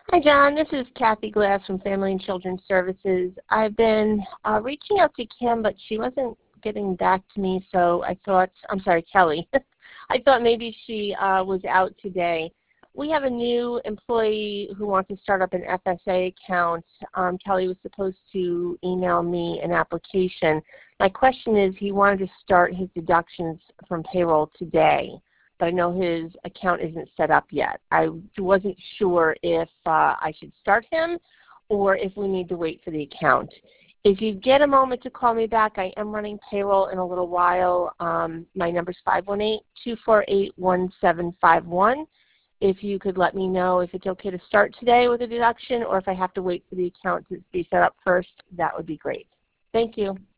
Hi, John. This is Kathy Glass from Family and Children's Services. I've been reaching out to Kim, but she wasn't getting back to me, so I thought, I'm sorry, Kelly. I thought maybe she was out today. We have a new employee who wants to start up an FSA account. Kelly was supposed to email me an application. My question is, he wanted to start his deductions from payroll today, but I know his account isn't set up yet. I wasn't sure if I should start him or if we need to wait for the account. If you get a moment to call me back, I am running payroll in a little while. My number is 518-248-1751. If you could let me know if it's okay to start today with a deduction or if I have to wait for the account to be set up first, that would be great. Thank you.